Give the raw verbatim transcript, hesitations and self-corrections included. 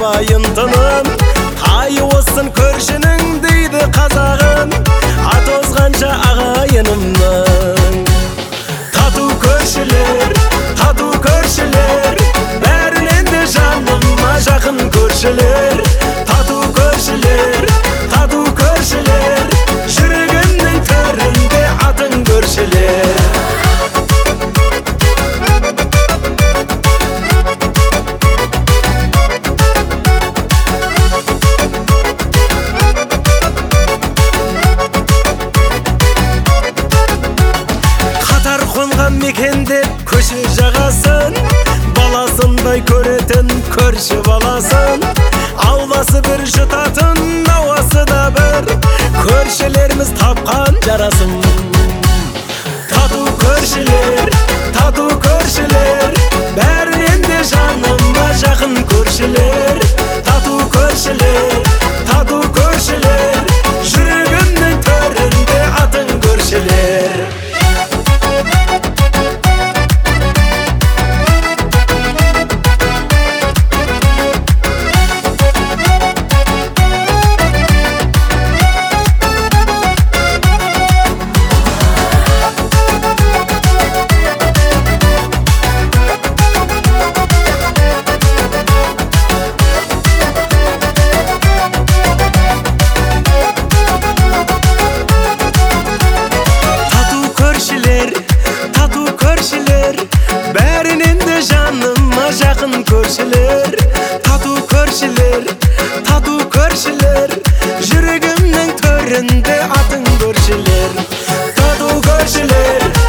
табайын тыным. Тай olsun көршінің дейді қазағым, ат озғанша ағайынымның. Тату көршілер, тату көршілер, бәрінен де жаныма жақын көршілер. Тату көршілер, тату көршілер, жүрегімнің төрінде атың көршілер. Мекендеп көше жағасын, баласындай көретін көрші баласын. Ауласы бір жұтатын, ауасы да бір, көршілеріміз тапқан жарасын. Тату көршілер, тату көршілер, бәрінен де жаныма жақын көршілер. Тату көршілер, тату көршілер, жүрегімнің төрінде атың көршілер. Бәрінен де жаныма жақын көршілер. Тату көршілер, тату көршілер, жүрегімнің төрінде атың көршілер. Тату көршілер,